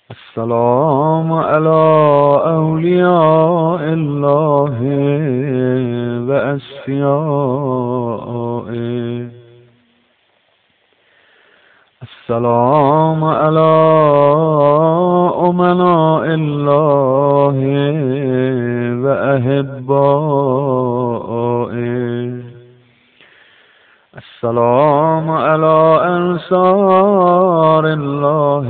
السلام على أولياء الله وأصفيائه. السلام على أمناء الله وأحبائه. السلام على أنصار الله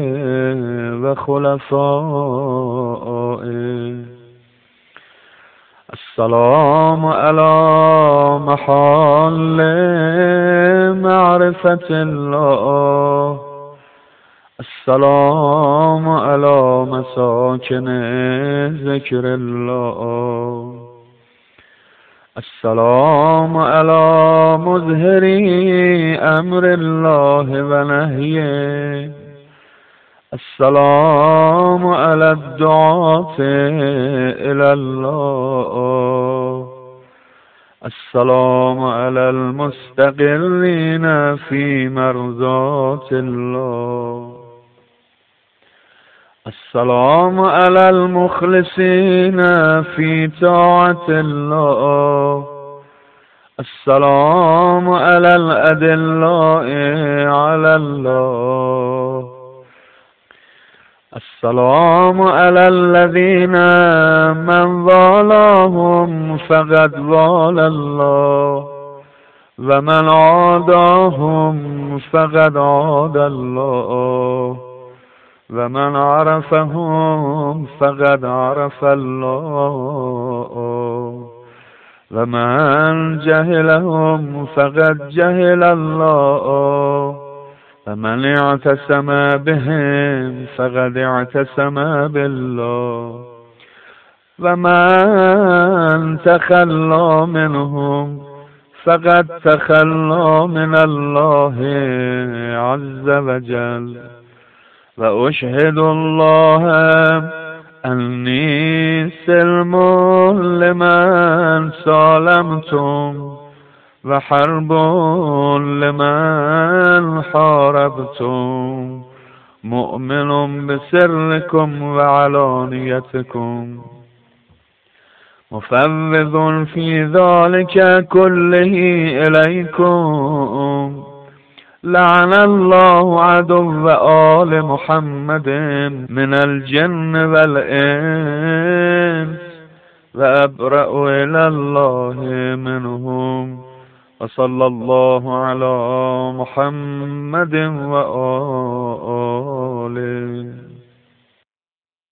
وخلفائه. السلام على محل معرفة الله. السلام على مساكن ذكر الله. السلام على مظهري أمر الله ونهيه. السلام على الدعاة إلى الله. السلام على المستقرين في مرضات الله. السلام على المخلصين في طاعة الله. السلام على الأدلاء على الله. السلام على الذين من والاهم فقد والى الله، ومن عاداهم فقد عاد الله، ومن عرفهم فقد عرف الله، ومن جهلهم فقد جهل الله، ومن اعتصم بهم فقد اعتصم بالله، ومن تخلى منهم فقد تخلى من الله عز وجل. وأشهد الله أني سلم لمن سالمتم، وحرب لمن حاربتم، مؤمن بسركم وعلانيتكم، مفوض في ذلك كله إليكم. لعن الله عدو آل محمد من الجن والإنس، وأبرأ إلى الله منهم. وصلى الله على محمد وآله.